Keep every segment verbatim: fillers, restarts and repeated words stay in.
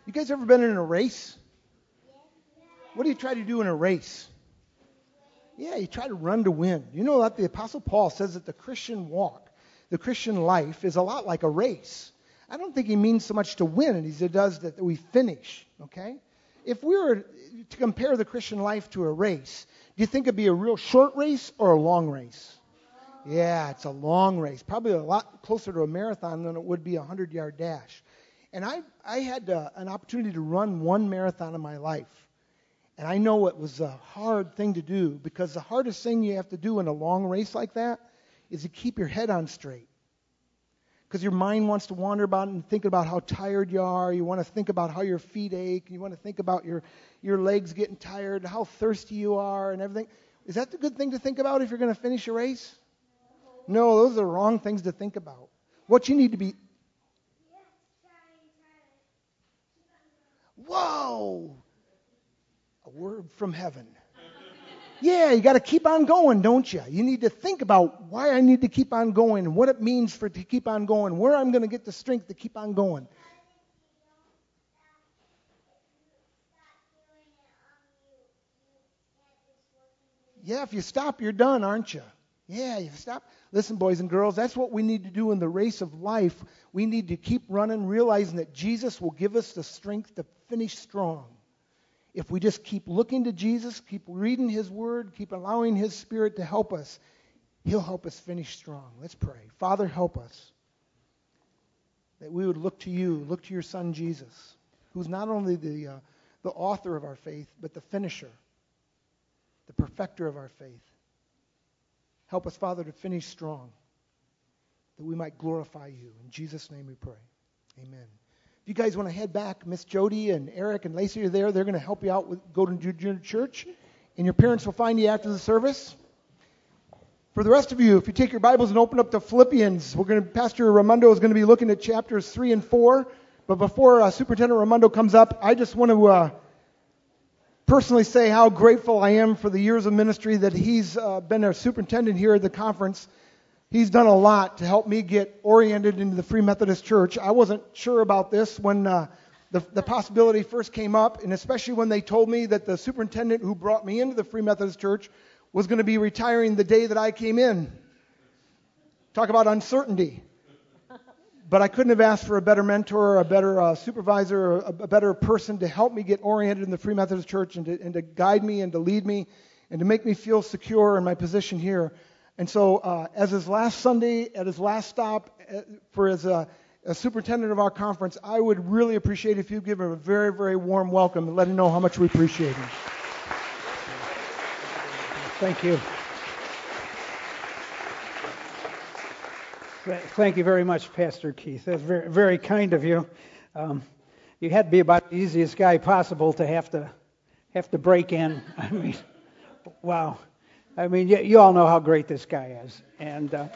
You guys ever been in a race? What do you try to do in a race? Yeah, you try to run to win. You know that the Apostle Paul says that the Christian walk, the Christian life is a lot like a race. I don't think he means so much to win as he does that we finish, okay? If we were to compare the Christian life to a race, do you think it'd be a real short race or a long race? Yeah, it's a long race. Probably a lot closer to a marathon than it would be a hundred-yard dash. And I I had uh, an opportunity to run one marathon in my life. And I know it was a hard thing to do because the hardest thing you have to do in a long race like that is to keep your head on straight. Because your mind wants to wander about and think about how tired you are. You want to think about how your feet ache. You want to think about your, your legs getting tired, how thirsty you are and everything. Is that the good thing to think about if you're going to finish a race? No, those are the wrong things to think about. What you need to be... Whoa! A word from heaven. Yeah, you got to keep on going, don't you? You need to think about why I need to keep on going and what it means for to keep on going, where I'm going to get the strength to keep on going. Yeah, if you stop, you're done, aren't you? Yeah, you stop. Listen, boys and girls, that's what we need to do in the race of life. We need to keep running, realizing that Jesus will give us the strength to finish strong. If we just keep looking to Jesus, keep reading His Word, keep allowing His Spirit to help us, He'll help us finish strong. Let's pray. Father, help us. That we would look to You, look to Your Son Jesus, who's not only the, uh, the author of our faith, but the finisher, the perfecter of our faith. Help us, Father, to finish strong, that we might glorify You. In Jesus' name we pray. Amen. If you guys want to head back, Miss Jody and Eric and Lacey are there. They're going to help you out with go to junior church, and your parents will find you after the service. For the rest of you, if you take your Bibles and open up to Philippians, we're going to, Pastor Raimondo is going to be looking at chapters three and four. But before uh, Superintendent Raimondo comes up, I just want to uh, personally say how grateful I am for the years of ministry that he's uh, been our superintendent here at the conference. He's done a lot to help me get oriented into the Free Methodist Church. I wasn't sure about this when uh, the, the possibility first came up, and especially when they told me that the superintendent who brought me into the Free Methodist Church was going to be retiring the day that I came in. Talk about uncertainty. But I couldn't have asked for a better mentor, a better uh, supervisor, or a, a better person to help me get oriented in the Free Methodist Church and to, and to guide me and to lead me and to make me feel secure in my position here. And so, uh, as his last Sunday, at his last stop, uh, for as a, a superintendent of our conference, I would really appreciate if you give him a very, very warm welcome and let him know how much we appreciate him. Thank you. Thank you very much, Pastor Keith. That's very, very kind of you. Um, you had to be about the easiest guy possible to have to have to break in. I mean, wow. I mean, you, you all know how great this guy is, and uh, uh,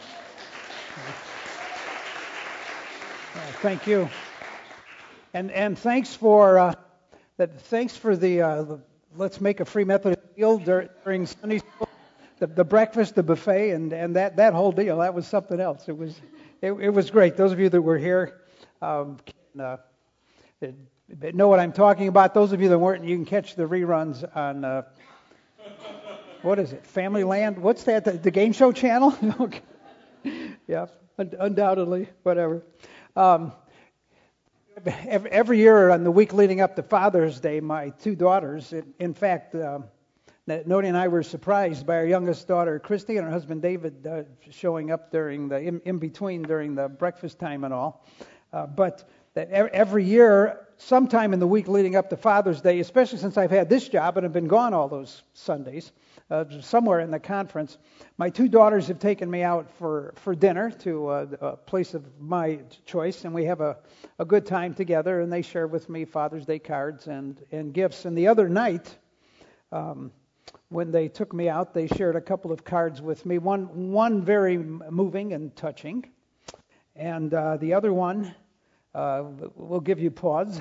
thank you. And and thanks for uh, that. Thanks for the, uh, the Let's Make a Free Methodist Deal during Sunday school, the, the breakfast, the buffet, and, and that, that whole deal. That was something else. It was it, it was great. Those of you that were here um, can, uh, know what I'm talking about. Those of you that weren't, you can catch the reruns on. Uh, What is it? Family Land? What's that? The, the game show channel? Okay. Yeah, un- undoubtedly, whatever. Um, every, every year on the week leading up to Father's Day, my two daughters, in, in fact, um, Noni and I were surprised by our youngest daughter, Christy, and her husband, David, uh, showing up during the in, in between during the breakfast time and all. Uh, but that every year, sometime in the week leading up to Father's Day, especially since I've had this job and have been gone all those Sundays, uh, somewhere in the conference, my two daughters have taken me out for, for dinner to a, a place of my choice, and we have a, a good time together, and they share with me Father's Day cards and, and gifts. And the other night, um, when they took me out, they shared a couple of cards with me, one, one very moving and touching, and uh, the other one Uh, we'll give you pause.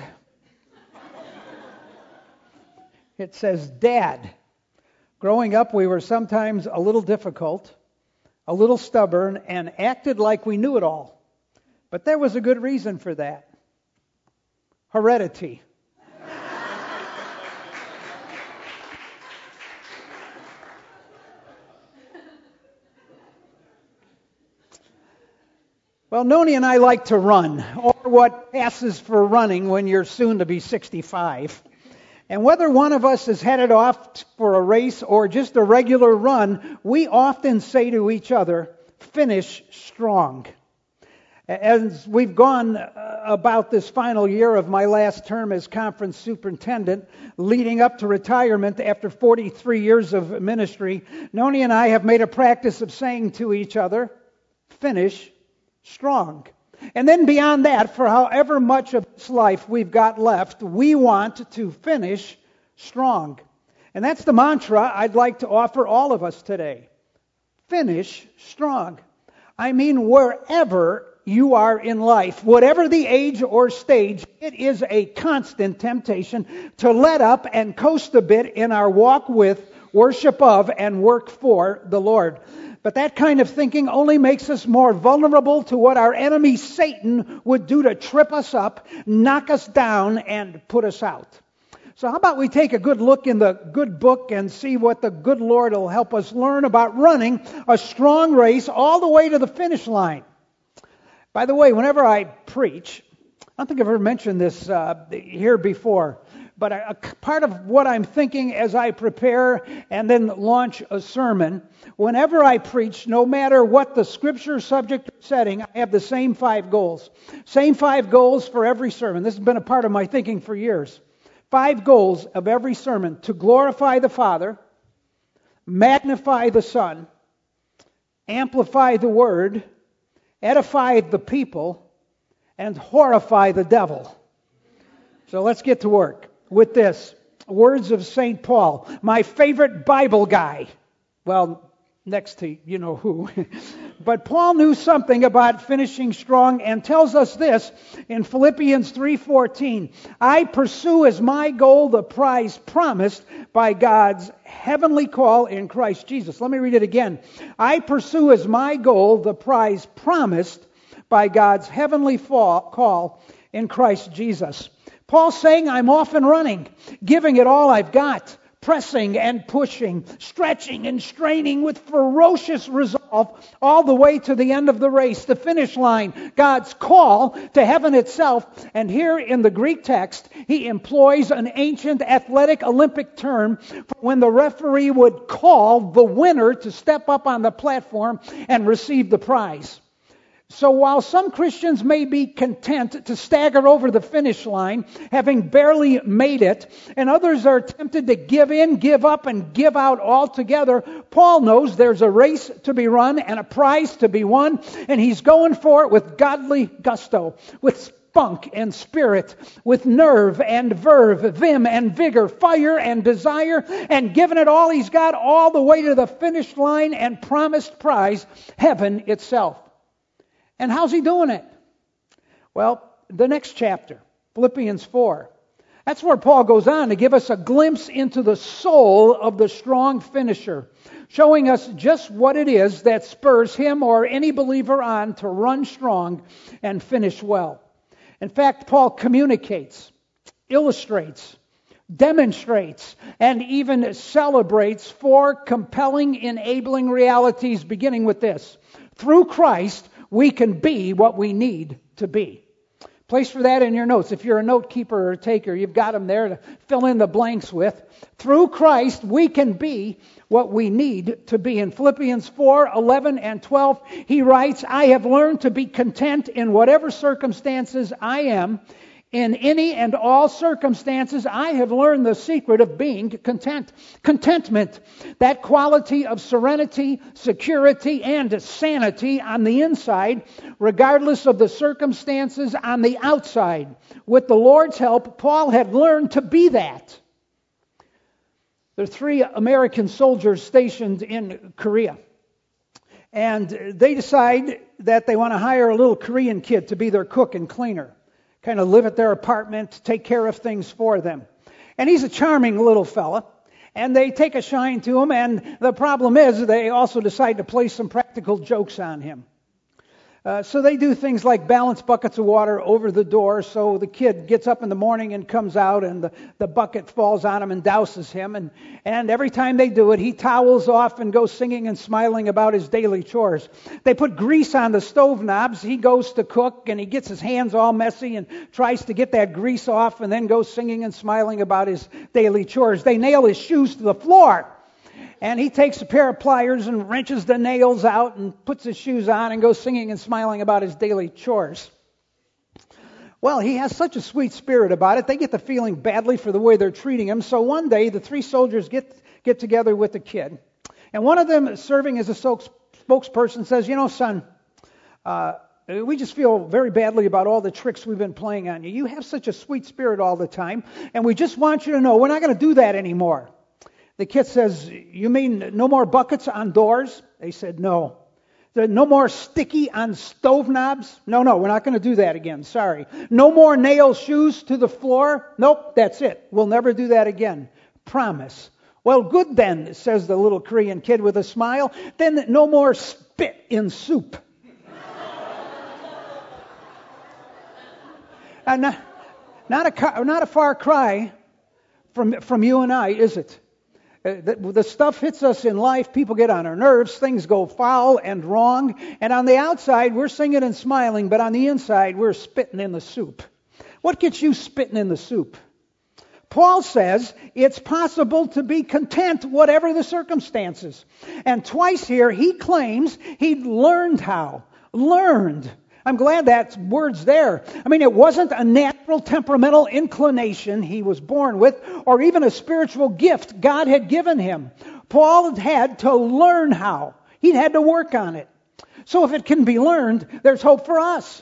It says, Dad, growing up we were sometimes a little difficult, a little stubborn, and acted like we knew it all. But there was a good reason for that. Heredity. Well, Noni and I like to run, or what passes for running when you're soon to be sixty-five. And whether one of us is headed off for a race or just a regular run, we often say to each other, finish strong. As we've gone about this final year of my last term as conference superintendent, leading up to retirement after forty-three years of ministry, Noni and I have made a practice of saying to each other, finish strong. And then beyond that, for however much of this life we've got left, we want to finish strong. And that's the mantra I'd like to offer all of us today. Finish strong. I mean, wherever you are in life, whatever the age or stage, it is a constant temptation to let up and coast a bit in our walk with, worship of, and work for the Lord. But that kind of thinking only makes us more vulnerable to what our enemy Satan would do to trip us up, knock us down, and put us out. So how about we take a good look in the good book and see what the good Lord will help us learn about running a strong race all the way to the finish line. By the way, whenever I preach, I don't think I've ever mentioned this uh, here before, but a, a part of what I'm thinking as I prepare and then launch a sermon, whenever I preach, no matter what the scripture, subject, or setting, I have the same five goals. Same five goals for every sermon. This has been a part of my thinking for years. Five goals of every sermon: to glorify the Father, magnify the Son, amplify the Word, edify the people, and horrify the devil. So let's get to work with this. Words of Saint Paul, my favorite Bible guy. Well, next to you know who. But Paul knew something about finishing strong and tells us this in Philippians three fourteen. I pursue as my goal the prize promised by God's heavenly call in Christ Jesus. Let me read it again. I pursue as my goal the prize promised by God's heavenly call in Christ Jesus. Paul's saying, I'm off and running, giving it all I've got, pressing and pushing, stretching and straining with ferocious resolve all the way to the end of the race, the finish line, God's call to heaven itself. And here in the Greek text, he employs an ancient athletic Olympic term for when the referee would call the winner to step up on the platform and receive the prize. So while some Christians may be content to stagger over the finish line, having barely made it, and others are tempted to give in, give up, and give out altogether, Paul knows there's a race to be run and a prize to be won, and he's going for it with godly gusto, with spunk and spirit, with nerve and verve, vim and vigor, fire and desire, and giving it all he's got all the way to the finish line and promised prize, heaven itself. And how's he doing it? Well, the next chapter, Philippians four. That's where Paul goes on to give us a glimpse into the soul of the strong finisher, showing us just what it is that spurs him or any believer on to run strong and finish well. In fact, Paul communicates, illustrates, demonstrates, and even celebrates four compelling, enabling realities, beginning with this. Through Christ, we can be what we need to be. Place for that in your notes. If you're a note keeper or taker, you've got them there to fill in the blanks with. Through Christ, we can be what we need to be. In Philippians four, eleven, and twelve, he writes, I have learned to be content in whatever circumstances I am. In any and all circumstances, I have learned the secret of being content. Contentment, that quality of serenity, security, and sanity on the inside, regardless of the circumstances on the outside. With the Lord's help, Paul had learned to be that. There are three American soldiers stationed in Korea. And they decide that they want to hire a little Korean kid to be their cook and cleaner. Kind of live at their apartment, take care of things for them. And he's a charming little fella. And they take a shine to him. And the problem is they also decide to play some practical jokes on him. Uh, so they do things like balance buckets of water over the door, so the kid gets up in the morning and comes out and the, the bucket falls on him and douses him. And, and every time they do it, he towels off and goes singing and smiling about his daily chores. They put grease on the stove knobs. He goes to cook and he gets his hands all messy and tries to get that grease off and then goes singing and smiling about his daily chores. They nail his shoes to the floor. And he takes a pair of pliers and wrenches the nails out and puts his shoes on and goes singing and smiling about his daily chores. Well, he has such a sweet spirit about it. They get the feeling badly for the way they're treating him. So one day, the three soldiers get get together with the kid. And one of them, serving as a spokesperson, says, you know, son, uh, we just feel very badly about all the tricks we've been playing on you. You have such a sweet spirit all the time. And we just want you to know we're not going to do that anymore. The kid says, you mean no more buckets on doors? They said, no. No more sticky on stove knobs? No, no, we're not going to do that again. Sorry. No more nail shoes to the floor? Nope, that's it. We'll never do that again. Promise. Well, good then, says the little Korean kid with a smile. Then no more spit in soup. And not, not, a, not a far cry from, from you and I, is it? The, the stuff hits us in life, people get on our nerves, things go foul and wrong, and on the outside we're singing and smiling, but on the inside we're spitting in the soup. What gets you spitting in the soup? Paul says it's possible to be content whatever the circumstances. And twice here he claims he'd learned how. Learned. I'm glad that word's there. I mean, it wasn't a natural temperamental inclination he was born with, or even a spiritual gift God had given him. Paul had had to learn how. He'd had to work on it. So if it can be learned, there's hope for us.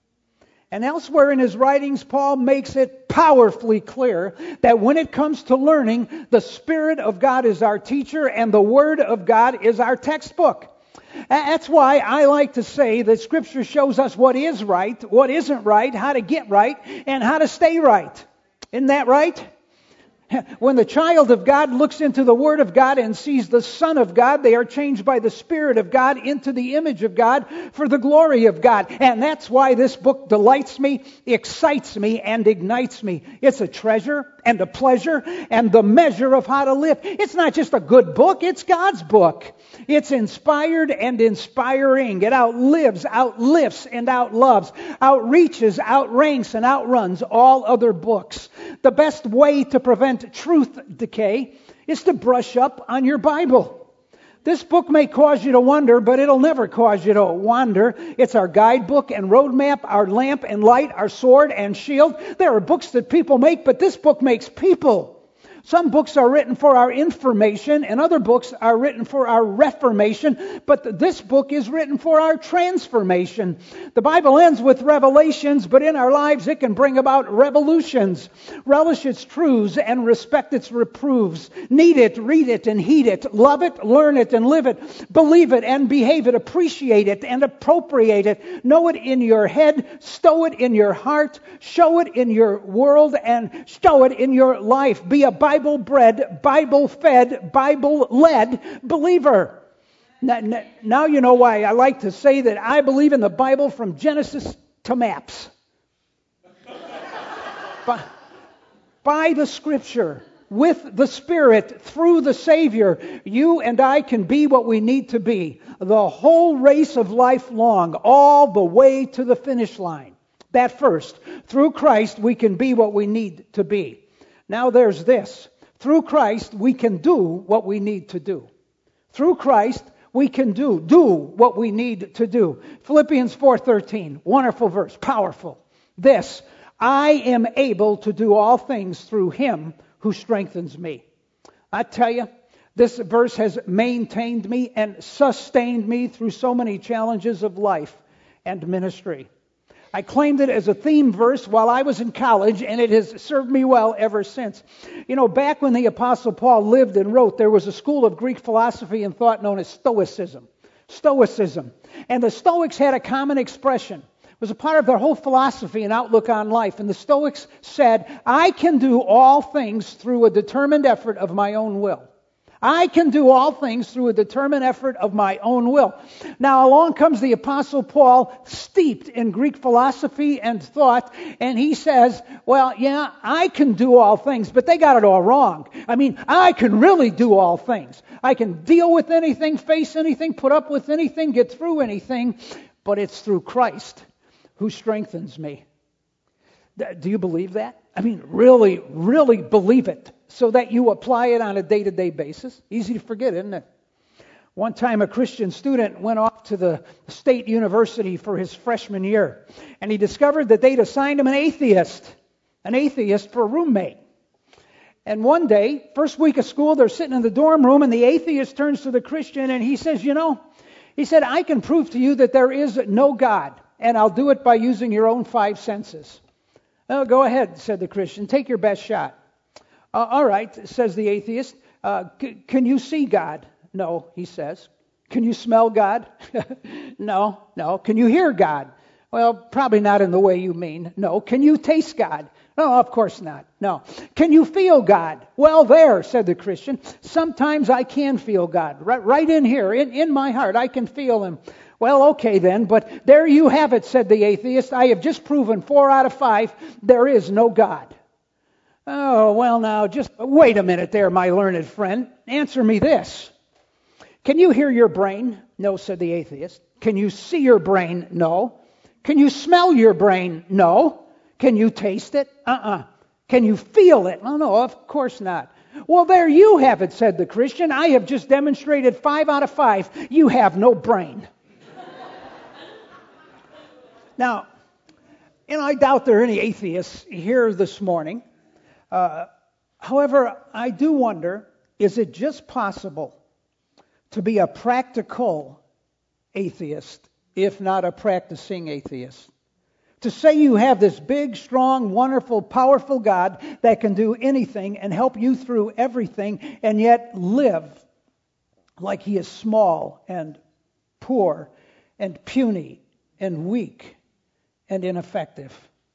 And elsewhere in his writings, Paul makes it powerfully clear that when it comes to learning, the Spirit of God is our teacher and the Word of God is our textbook. That's why I like to say that Scripture shows us what is right, what isn't right, how to get right, and how to stay right. Isn't that right? When the child of God looks into the Word of God and sees the Son of God, they are changed by the Spirit of God into the image of God for the glory of God. And that's why this book delights me, excites me, and ignites me. It's a treasure and a pleasure and the measure of how to live. It's not just a good book, it's God's book. It's inspired and inspiring. It outlives, outlifts, and outloves, outreaches, outranks, and outruns all other books. The best way to prevent truth decay is to brush up on your Bible. This book may cause you to wonder, but it'll never cause you to wander. It's our guidebook and roadmap, our lamp and light, our sword and shield. There are books that people make, but this book makes people. Some books are written for our information, and other books are written for our reformation, but this book is written for our transformation. The Bible ends with revelations, but in our lives it can bring about revolutions. Relish its truths and respect its reproofs. Need it, read it, and heed it. Love it, learn it, and live it. Believe it and behave it. Appreciate it and appropriate it. Know it in your head. Stow it in your heart. Show it in your world, and stow it in your life. Be a Bible-bred, Bible-fed, Bible-led believer. Now, now you know why I like to say that I believe in the Bible from Genesis to maps. by, by the Scripture, with the Spirit, through the Savior, you and I can be what we need to be. The whole race of life long, all the way to the finish line. That first. Through Christ, we can be what we need to be. Now there's this. Through Christ, we can do what we need to do. Through Christ, we can do, do what we need to do. Philippians four thirteen, wonderful verse, powerful. This, I am able to do all things through Him who strengthens me. I tell you, this verse has maintained me and sustained me through so many challenges of life and ministry. I claimed it as a theme verse while I was in college, and it has served me well ever since. You know, back when the Apostle Paul lived and wrote, there was a school of Greek philosophy and thought known as Stoicism. Stoicism. And the Stoics had a common expression. It was a part of their whole philosophy and outlook on life. And the Stoics said, I can do all things through a determined effort of my own will. I can do all things through a determined effort of my own will. Now along comes the Apostle Paul, steeped in Greek philosophy and thought, and he says, well, yeah, I can do all things, but they got it all wrong. I mean, I can really do all things. I can deal with anything, face anything, put up with anything, get through anything, but it's through Christ who strengthens me. Do you believe that? I mean, really, really believe it so that you apply it on a day-to-day basis. Easy to forget, isn't it? One time a Christian student went off to the state university for his freshman year, and he discovered that they'd assigned him an atheist, an atheist for a roommate. And one day, first week of school, they're sitting in the dorm room, and the atheist turns to the Christian and he says, you know, he said, I can prove to you that there is no God, and I'll do it by using your own five senses. Oh, go ahead, said the Christian. Take your best shot. Uh, all right, says the atheist. Uh, c- can you see God? No, he says. Can you smell God? No, no. Can you hear God? Well, probably not in the way you mean. No. Can you taste God? No, of course not. No. Can you feel God? Well, there, said the Christian. Sometimes I can feel God. Right, right in here, in, in my heart, I can feel Him. Well, okay then, but there you have it, said the atheist. I have just proven four out of five, there is no God. Oh, well now, just wait a minute there, my learned friend. Answer me this. Can you hear your brain? No, said the atheist. Can you see your brain? No. Can you smell your brain? No. Can you taste it? Uh-uh. Can you feel it? Oh, no, of course not. Well, there you have it, said the Christian. I have just demonstrated five out of five. You have no brain. Now, you know, I doubt there are any atheists here this morning. Uh, however, I do wonder, is it just possible to be a practical atheist, if not a practicing atheist? To say you have this big, strong, wonderful, powerful God that can do anything and help you through everything, and yet live like He is small and poor and puny and weak and ineffective.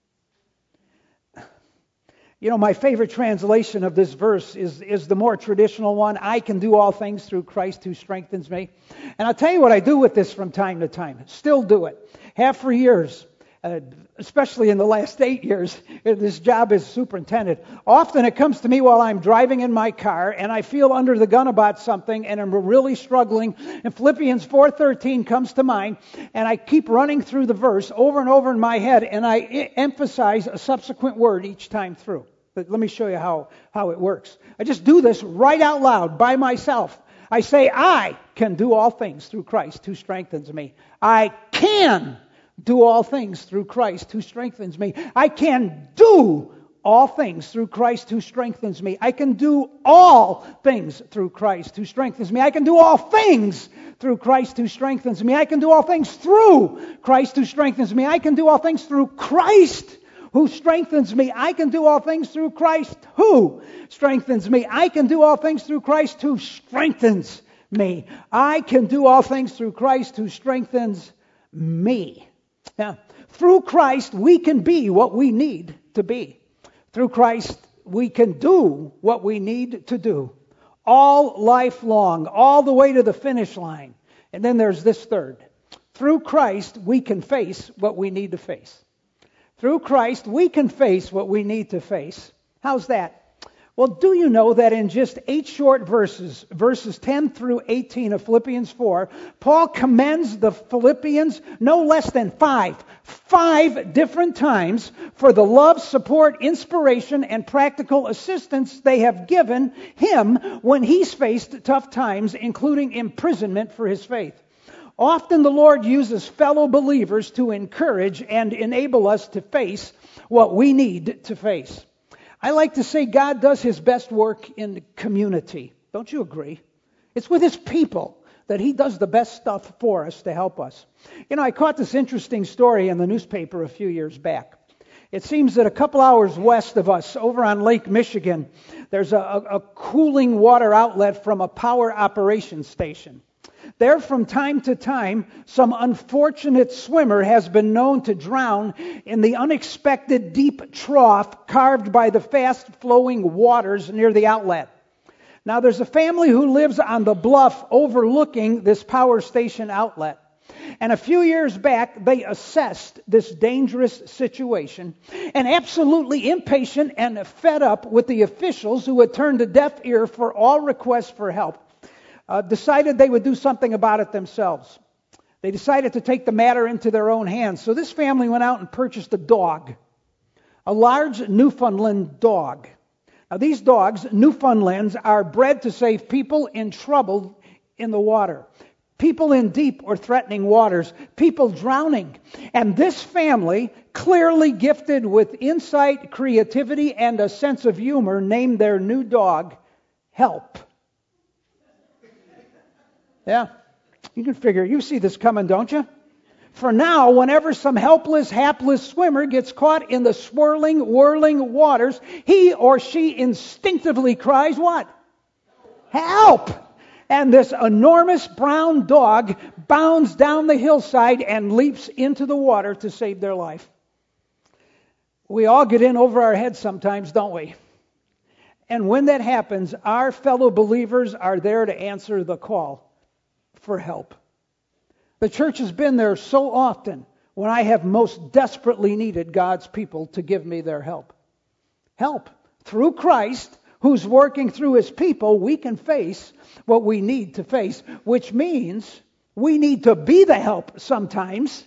You know, my favorite translation of this verse is, is the more traditional one. I can do all things through Christ who strengthens me. And I'll tell you what I do with this from time to time. Still do it. Have for years. Uh, especially in the last eight years, this job as superintendent. Often it comes to me while I'm driving in my car and I feel under the gun about something and I'm really struggling. And Philippians four thirteen comes to mind and I keep running through the verse over and over in my head and I I- emphasize a subsequent word each time through. But let me show you how, how it works. I just do this right out loud by myself. I say, I can do all things through Christ who strengthens me. I can do all things through Christ who strengthens me. I can do all things through Christ who strengthens me. I can do all things through Christ who strengthens me. I can do all things through Christ who strengthens me. I can do all things through Christ who strengthens me. I can do all things through Christ who strengthens me. I can do all things through Christ who strengthens me. I can do all things through Christ who strengthens me. I can do all things through Christ who strengthens me. Now, through Christ, we can be what we need to be. Through Christ, we can do what we need to do. All life long, all the way to the finish line. And then there's this third. Through Christ, we can face what we need to face. Through Christ, we can face what we need to face. How's that? Well, do you know that in just eight short verses, verses ten through eighteen of Philippians four, Paul commends the Philippians no less than five, five different times for the love, support, inspiration, and practical assistance they have given him when he's faced tough times, including imprisonment for his faith. Often the Lord uses fellow believers to encourage and enable us to face what we need to face. I like to say God does His best work in the community. Don't you agree? It's with His people that He does the best stuff for us to help us. You know, I caught this interesting story in the newspaper a few years back. It seems that a couple hours west of us, over on Lake Michigan, there's a, a, a cooling water outlet from a power operations station. There, from time to time, some unfortunate swimmer has been known to drown in the unexpected deep trough carved by the fast-flowing waters near the outlet. Now, there's a family who lives on the bluff overlooking this power station outlet. And a few years back, they assessed this dangerous situation, and absolutely impatient and fed up with the officials who had turned a deaf ear for all requests for help, uh, decided they would do something about it themselves. They decided to take the matter into their own hands. So this family went out and purchased a dog, a large Newfoundland dog. Now, these dogs, Newfoundlands, are bred to save people in trouble in the water. People in deep or threatening waters, people drowning. And this family, clearly gifted with insight, creativity, and a sense of humor, named their new dog Help. Yeah, you can figure, you see this coming, don't you? For now, whenever some helpless, hapless swimmer gets caught in the swirling, whirling waters, he or she instinctively cries what? Help! And this enormous brown dog bounds down the hillside and leaps into the water to save their life. We all get in over our heads sometimes, don't we? And when that happens, our fellow believers are there to answer the call for help. The church has been there so often when I have most desperately needed God's people to give me their help. Help. Through Christ, who's working through His people, we can face what we need to face, which means we need to be the help sometimes,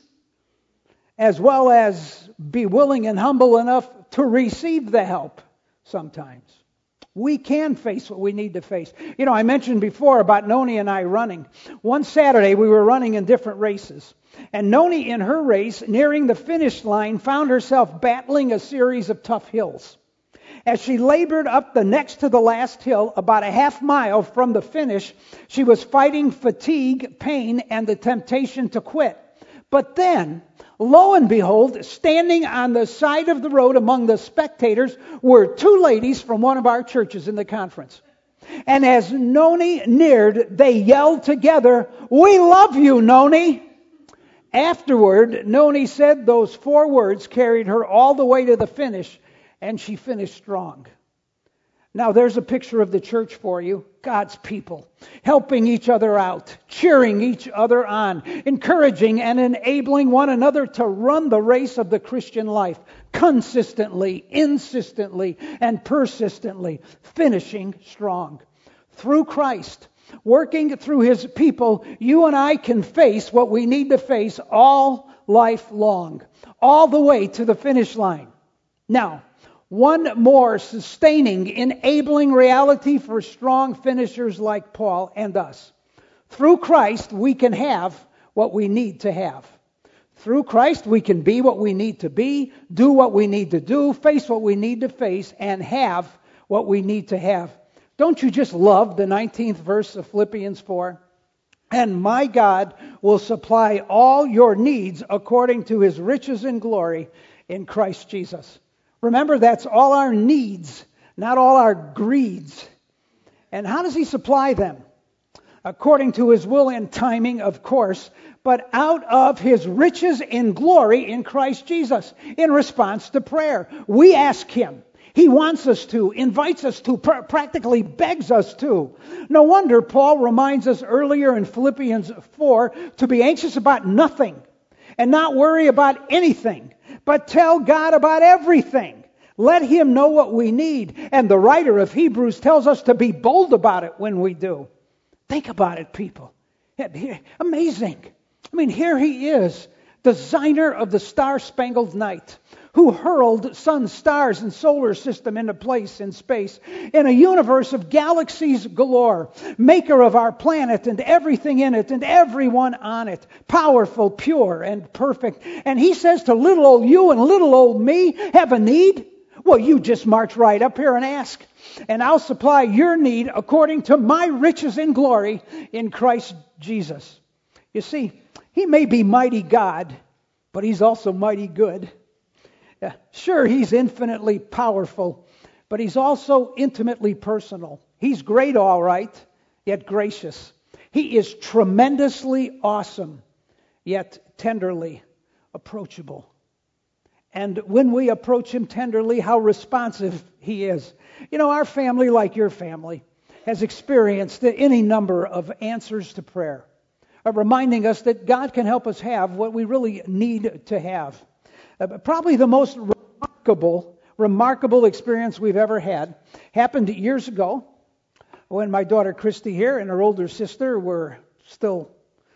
as well as be willing and humble enough to receive the help sometimes. We can face what we need to face. You know, I mentioned before about Noni and I running. One Saturday we were running in different races. And Noni in her race, nearing the finish line, found herself battling a series of tough hills. As she labored up the next to the last hill, about a half mile from the finish, she was fighting fatigue, pain, and the temptation to quit. But then, lo and behold, standing on the side of the road among the spectators were two ladies from one of our churches in the conference. And as Noni neared, they yelled together, "We love you, Noni!" Afterward, Noni said those four words carried her all the way to the finish, and she finished strong. Now there's a picture of the church for you. God's people, helping each other out, cheering each other on, encouraging and enabling one another to run the race of the Christian life consistently, insistently, and persistently, finishing strong. Through Christ, working through His people, you and I can face what we need to face all life long, all the way to the finish line. Now, one more sustaining, enabling reality for strong finishers like Paul and us. Through Christ, we can have what we need to have. Through Christ, we can be what we need to be, do what we need to do, face what we need to face, and have what we need to have. Don't you just love the nineteenth verse of Philippians four? And my God will supply all your needs according to His riches and glory in Christ Jesus. Remember, that's all our needs, not all our greeds. And how does He supply them? According to His will and timing, of course, but out of His riches in glory in Christ Jesus, in response to prayer. We ask Him. He wants us to, invites us to, pr- practically begs us to. No wonder Paul reminds us earlier in Philippians four to be anxious about nothing and not worry about anything, but tell God about everything. Let Him know what we need. And the writer of Hebrews tells us to be bold about it when we do. Think about it, people. Amazing. I mean, here He is, designer of the Star-Spangled Night, who hurled sun, stars, and solar system into place in space, in a universe of galaxies galore, maker of our planet and everything in it and everyone on it, powerful, pure, and perfect. And He says to little old you and little old me, have a need? Well, you just march right up here and ask, and I'll supply your need according to my riches in glory in Christ Jesus. You see, He may be mighty God, but He's also mighty good. Yeah, sure, He's infinitely powerful, but He's also intimately personal. He's great, all right, yet gracious. He is tremendously awesome, yet tenderly approachable. And when we approach Him tenderly, how responsive He is. You know, our family, like your family, has experienced any number of answers to prayer, uh, reminding us that God can help us have what we really need to have. Uh, probably the most remarkable, remarkable experience we've ever had happened years ago when my daughter Christy here and her older sister were still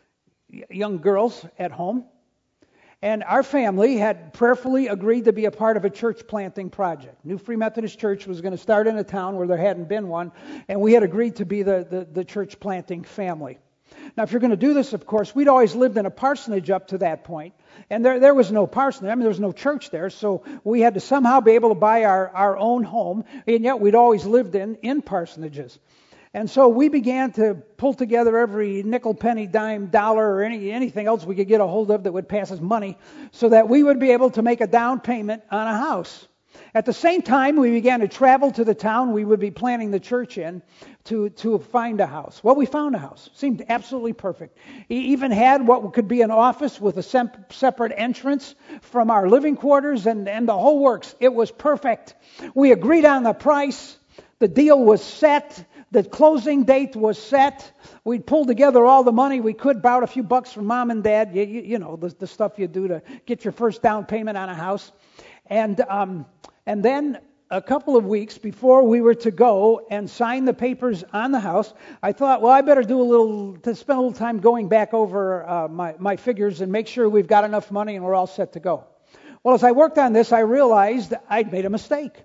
young girls at home. And our family had prayerfully agreed to be a part of a church planting project. New Free Methodist Church was going to start in a town where there hadn't been one, and we had agreed to be the, the, the church planting family. Now, if you're going to do this, of course, we'd always lived in a parsonage up to that point, and there, there was no parsonage. I mean, there was no church there, so we had to somehow be able to buy our, our own home, and yet we'd always lived in, in parsonages. And so we began to pull together every nickel, penny, dime, dollar, or any anything else we could get a hold of that would pass us money so that we would be able to make a down payment on a house. At the same time, we began to travel to the town we would be planning the church in to, to find a house. Well, we found a house. Seemed absolutely perfect. He even had what could be an office with a separate entrance from our living quarters and, and the whole works. It was perfect. We agreed on the price. The deal was set. The closing date was set. We'd pulled together all the money we could, borrowed a few bucks from mom and dad, you, you, you know, the, the stuff you do to get your first down payment on a house. And um, and then a couple of weeks before we were to go and sign the papers on the house, I thought, well, I better do a little, to spend a little time going back over uh, my, my figures and make sure we've got enough money and we're all set to go. Well, as I worked on this, I realized I'd made a mistake.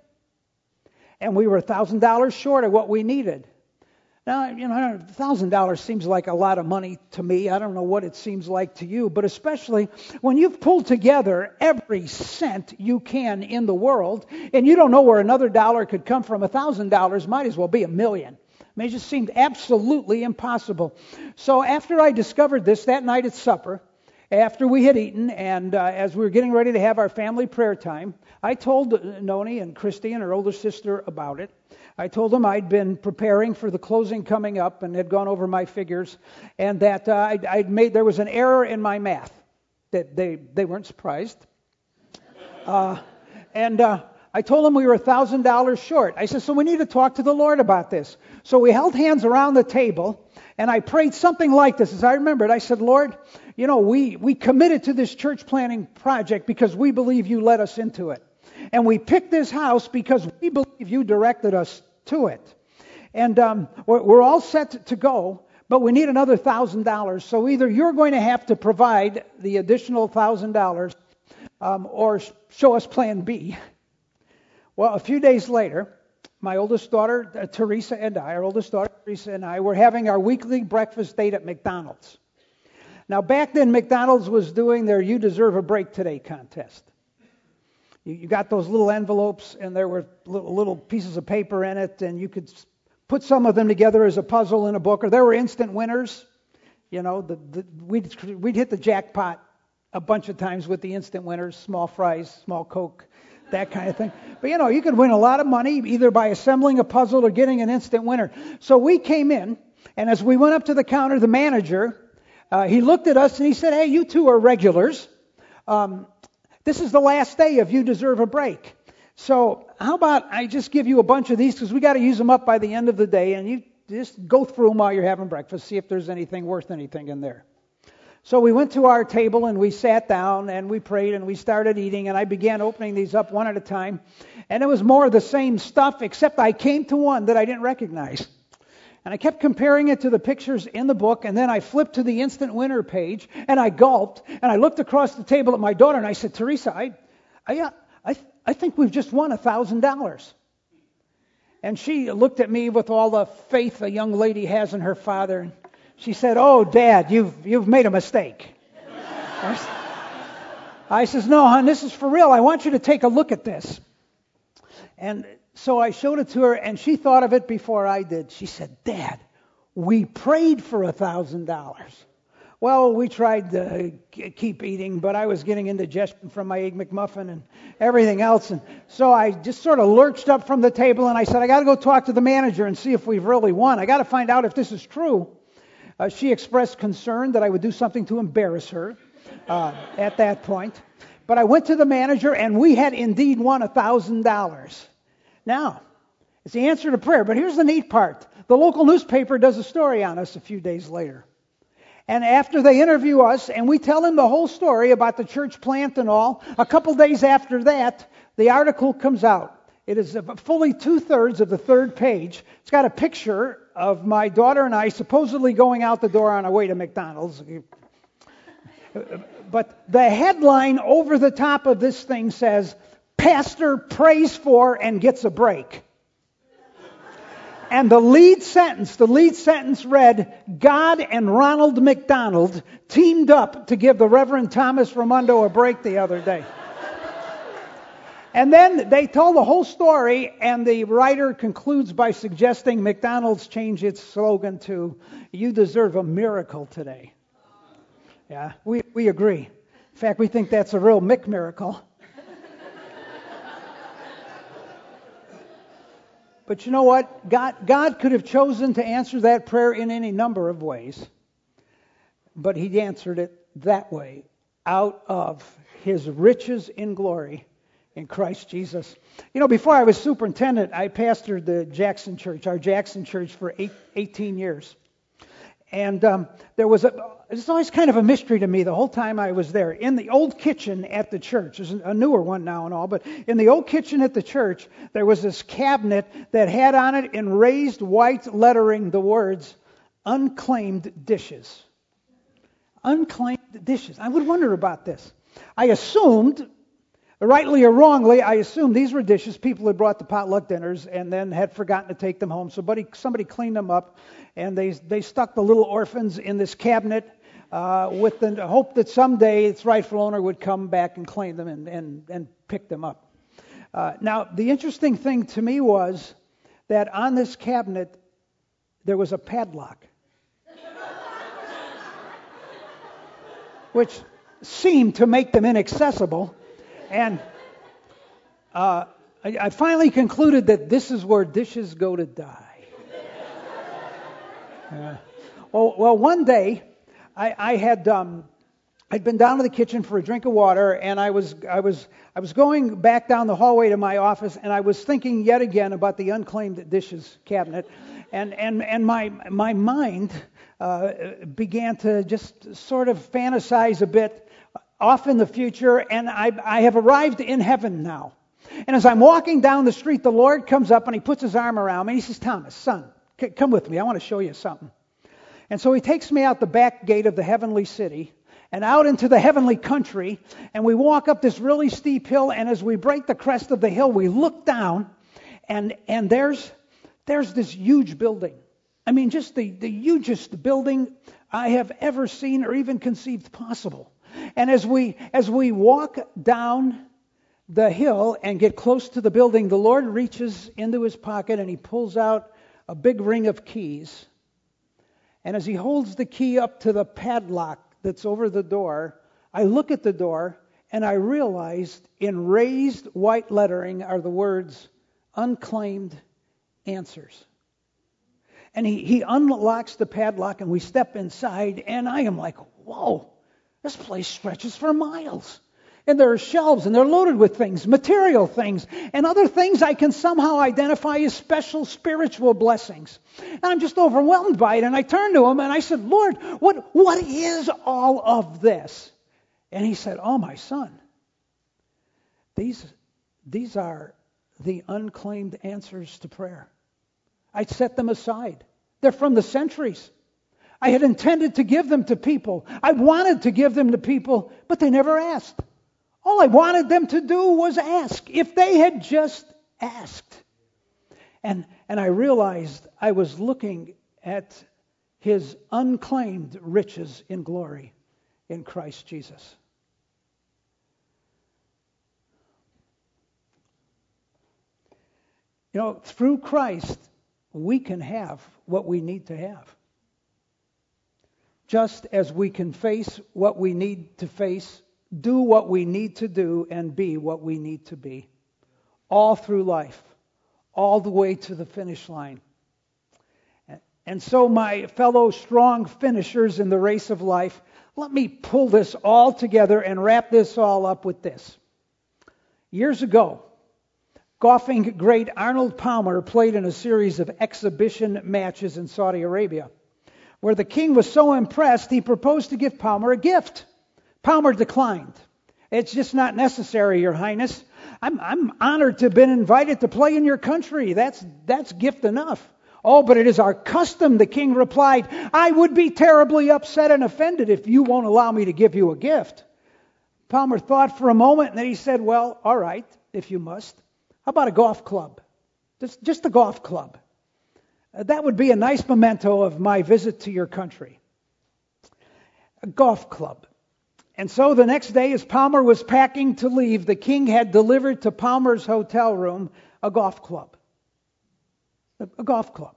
And we were one thousand dollars short of what we needed. Now, you know, one thousand dollars seems like a lot of money to me. I don't know what it seems like to you, but especially when you've pulled together every cent you can in the world, and you don't know where another dollar could come from, one thousand dollars might as well be a million. I mean, it just seemed absolutely impossible. So after I discovered this that night at supper, after we had eaten, and uh, as we were getting ready to have our family prayer time, I told Noni and Christy and her older sister about it. I told them I'd been preparing for the closing coming up and had gone over my figures, and that uh, I'd, I'd made there was an error in my math. That they they weren't surprised, uh, and uh, I told them we were a thousand dollars short. I said, so we need to talk to the Lord about this. So we held hands around the table, and I prayed something like this. As I remembered, I said, Lord, you know, we we committed to this church planting project because we believe you led us into it, and we picked this house because we believe you directed us to it. And um, we're, we're all set to go, but we need another one thousand dollars. So either you're going to have to provide the additional one thousand dollars um, or show us plan B. Well, a few days later, my oldest daughter, uh, Teresa, and I, our oldest daughter, Teresa, and I, were having our weekly breakfast date at McDonald's. Now, back then, McDonald's was doing their You Deserve a Break Today contest. You got those little envelopes, and there were little, little pieces of paper in it, and you could put some of them together as a puzzle in a book. Or there were instant winners. You know, the, the, we'd, we'd hit the jackpot a bunch of times with the instant winners, small fries, small Coke, that kind of thing. But, you know, you could win a lot of money either by assembling a puzzle or getting an instant winner. So we came in, and as we went up to the counter, the manager, uh, he looked at us, and he said, hey, you two are regulars. Um This is the last day of You Deserve a Break. So how about I just give you a bunch of these because we got to use them up by the end of the day, and you just go through them while you're having breakfast, see if there's anything worth anything in there. So we went to our table and we sat down and we prayed and we started eating, and I began opening these up one at a time. And it was more of the same stuff, except I came to one that I didn't recognize. And I kept comparing it to the pictures in the book, and then I flipped to the instant winner page, and I gulped, and I looked across the table at my daughter, and I said, Teresa, I, I, I, I think we've just won one thousand dollars. And she looked at me with all the faith a young lady has in her father, and she said, oh, Dad, you've, you've made a mistake. I says, no, hon, this is for real. I want you to take a look at this. And so I showed it to her, and she thought of it before I did. She said, Dad, we prayed for one thousand dollars. Well, we tried to keep eating, but I was getting indigestion from my Egg McMuffin and everything else. And so I just sort of lurched up from the table, and I said, I got to go talk to the manager and see if we've really won. I got to find out if this is true. Uh, she expressed concern that I would do something to embarrass her uh, at that point. But I went to the manager, and we had indeed won one thousand dollars. Now, it's the answer to prayer, but here's the neat part. the local newspaper does a story on us a few days later. And after they interview us and we tell them the whole story about the church plant and all, a couple days after that, the article comes out. It is fully two-thirds of the third page. It's got a picture of my daughter and I supposedly going out the door on our way to McDonald's. But the headline over the top of this thing says, "Pastor prays for and gets a break." And the lead sentence, the lead sentence read, "God and Ronald McDonald teamed up to give the Reverend Thomas Raimondo a break the other day." And then they told the whole story, and the writer concludes by suggesting McDonald's change its slogan to, "You deserve a miracle today." Yeah, we, we agree. In fact, we think that's a real McMiracle. But you know what? God, God could have chosen to answer that prayer in any number of ways. But He answered it that way, out of His riches in glory in Christ Jesus. You know, before I was superintendent, I pastored the Jackson Church, our Jackson Church, for eight, eighteen years. And um, there was a, it's always kind of a mystery to me the whole time I was there. In the old kitchen at the church, there's a newer one now and all, but in the old kitchen at the church, there was this cabinet that had on it in raised white lettering the words, "Unclaimed dishes." Unclaimed dishes. I would wonder about this. I assumed, rightly or wrongly, I assumed these were dishes people had brought to potluck dinners and then had forgotten to take them home. So somebody, somebody cleaned them up, and they they stuck the little orphans in this cabinet uh, with the hope that someday its rightful owner would come back and claim them and, and, and pick them up. Uh, now, the interesting thing to me was that on this cabinet, there was a padlock, which seemed to make them inaccessible. And uh, I, I finally concluded that this is where dishes go to die. Uh, well, well, one day I, I had um, I'd been down to the kitchen for a drink of water, and I was I was I was going back down the hallway to my office, and I was thinking yet again about the unclaimed dishes cabinet, and and and my my mind uh, began to just sort of fantasize a bit off in the future, and I, I have arrived in heaven now. And as I'm walking down the street, the Lord comes up and He puts His arm around me and He says, "Thomas, son, c- come with me. I want to show you something." And so He takes me out the back gate of the heavenly city and out into the heavenly country, and we walk up this really steep hill, and as we break the crest of the hill, we look down, and and there's there's this huge building. I mean, just the, the hugest building I have ever seen or even conceived possible. And as we as we walk down the hill and get close to the building, the Lord reaches into His pocket and He pulls out a big ring of keys. And as He holds the key up to the padlock that's over the door, I look at the door and I realized in raised white lettering are the words, "Unclaimed answers." And he, he unlocks the padlock and we step inside, and I am like, whoa. This place stretches for miles. And there are shelves, and they're loaded with things, material things, and other things I can somehow identify as special spiritual blessings. And I'm just overwhelmed by it. And I turned to Him and I said, "Lord, what, what is all of this?" And He said, "Oh, my son, these, these are the unclaimed answers to prayer. I set them aside. They're from the centuries. I had intended to give them to people. I wanted to give them to people, but they never asked. All I wanted them to do was ask. If they had just asked." And, and I realized I was looking at His unclaimed riches in glory in Christ Jesus. You know, through Christ, we can have what we need to have. Just as we can face what we need to face, do what we need to do, and be what we need to be. All through life. All the way to the finish line. And so, my fellow strong finishers in the race of life, let me pull this all together and wrap this all up with this. Years ago, golfing great Arnold Palmer played in a series of exhibition matches in Saudi Arabia, where the king was so impressed he proposed to give Palmer a gift. Palmer declined. It's just not necessary, Your Highness. I'm, I'm honored to have been invited to play in your country. That's, that's gift enough. Oh, but it is our custom, the king replied. I would be terribly upset and offended if you won't allow me to give you a gift. Palmer thought for a moment, and then he said, well, all right, if you must. How about a golf club? Just, just a golf club. Uh, that would be a nice memento of my visit to your country. A golf club. And so the next day, as Palmer was packing to leave, the king had delivered to Palmer's hotel room a golf club. A, a golf club.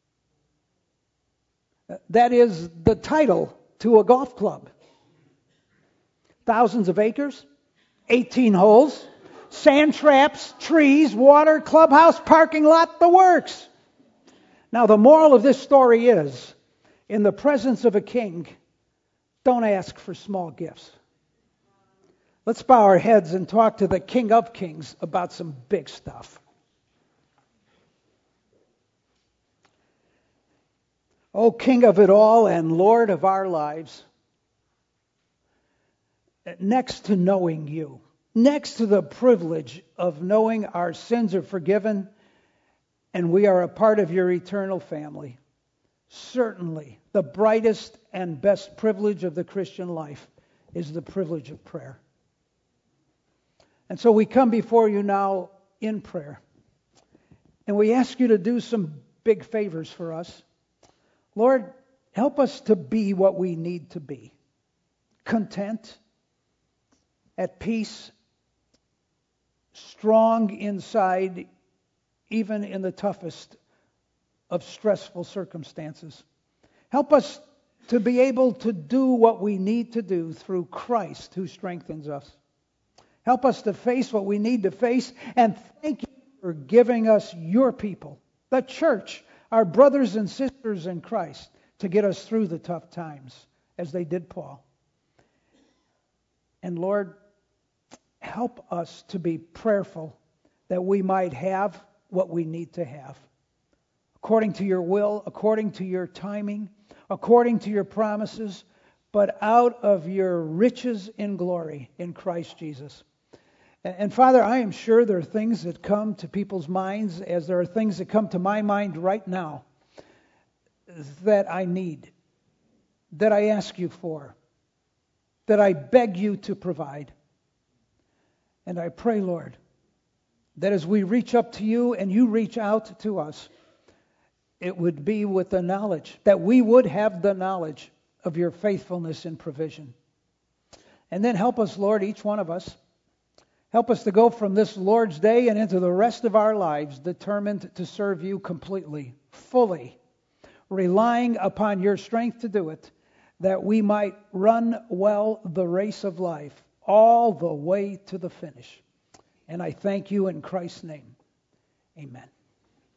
Uh, that is the title to a golf club. Thousands of acres, eighteen holes, sand traps, trees, water, clubhouse, parking lot, the works. Now, the moral of this story is, in the presence of a king, don't ask for small gifts. Let's bow our heads and talk to the King of Kings about some big stuff. O King of it all and Lord of our lives, next to knowing you, next to the privilege of knowing our sins are forgiven and we are a part of your eternal family, certainly the brightest and best privilege of the Christian life is the privilege of prayer. And so we come before you now in prayer. And we ask you to do some big favors for us. Lord, help us to be what we need to be. Content, at peace, strong inside, even in the toughest of stressful circumstances. Help us to be able to do what we need to do through Christ who strengthens us. Help us to face what we need to face, and thank you for giving us your people, the church, our brothers and sisters in Christ, to get us through the tough times, as they did Paul. And Lord, help us to be prayerful that we might have what we need to have. According to your will, according to your timing, according to your promises, but out of your riches in glory in Christ Jesus. And Father, I am sure there are things that come to people's minds, as there are things that come to my mind right now, that I need, that I ask you for, that I beg you to provide. And I pray, Lord, that as we reach up to you and you reach out to us, it would be with the knowledge, that we would have the knowledge of your faithfulness and provision. And then help us, Lord, each one of us, help us to go from this Lord's Day and into the rest of our lives determined to serve you completely, fully, relying upon your strength to do it, that we might run well the race of life, all the way to the finish. And I thank you in Christ's name. Amen.